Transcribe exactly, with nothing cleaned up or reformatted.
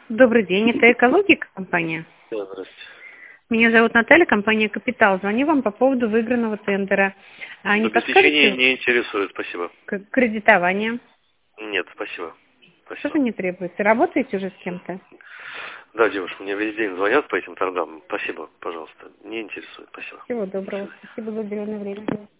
Добрый день, это экологика компания. Да, здравствуйте. Меня зовут Наталья, компания Капитал. Звоню вам по поводу выигранного тендера. А не Обеспечение подскажете не интересует, спасибо. к- кредитование? Нет, спасибо. Что-то Спасибо. не требуется. Работаете уже с кем-то? Да, девушка, мне весь день звонят по этим торгам. Спасибо, пожалуйста. Не интересует, спасибо. Всего До доброго. свидания. Спасибо за уделенное время.